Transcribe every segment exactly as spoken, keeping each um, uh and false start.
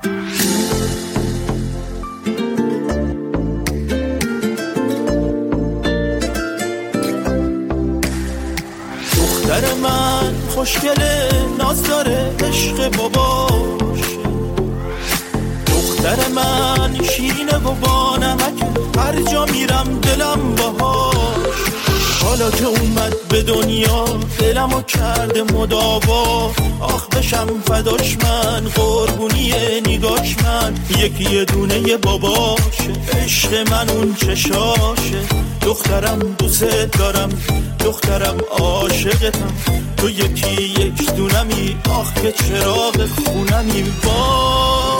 دختر من خوشگله، ناز داره، عشق باباشه. دختر من شیرینه و با نمکه، هر جا میرم دلم باهاش. حالا که اومد به دنیا دلمو کرده مداوا، آخ بشم فداش من، قربونی نگاش من. یکی یه دونه باباشه، عشق من اون چشاشه. دخترم دوست دارم، دخترم عاشقتم، تو یکی یک دونمی، آخ که چراغ خونمی. با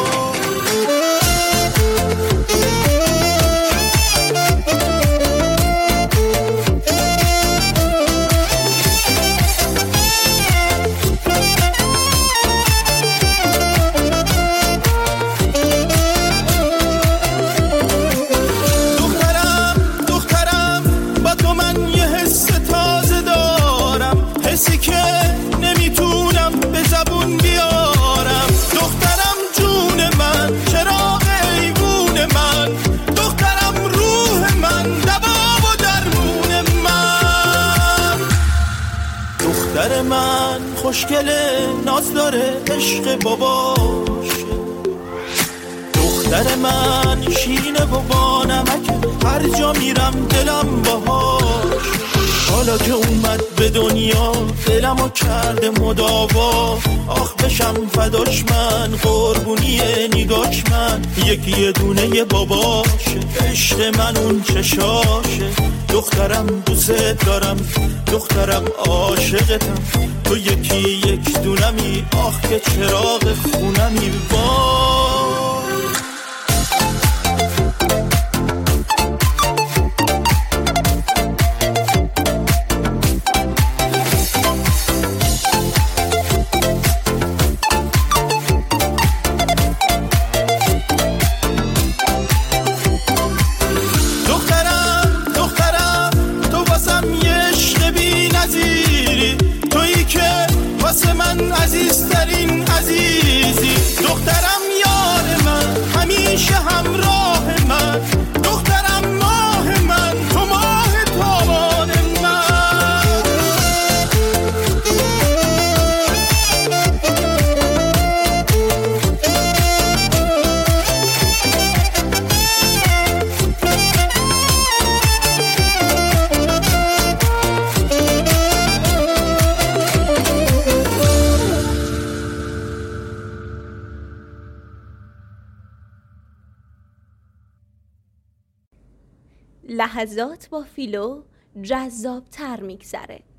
دختر من خوشگله، ناز داره، عشق باباشه. دختر من شیرینه و با نمکه، هر جا میرم دلم باهاش. حالا که اومد به دنیا دلمو کرده مداوا، آخ بشم فداش من، قربونی نگاش من. یکی یه دونه باباشه، عشق من اون چشاشه. دخترم دوست دارم، دخترم عاشقتم، تو یکی یک دونمی، آخ که چراغ خونمی. وای واسه من عزیزترین عزیزی. دخترم یار من، همیشه همراه من. دخترم ماه من، تو ماه تابان من. لحظات با فیلو جذاب تر میگذره.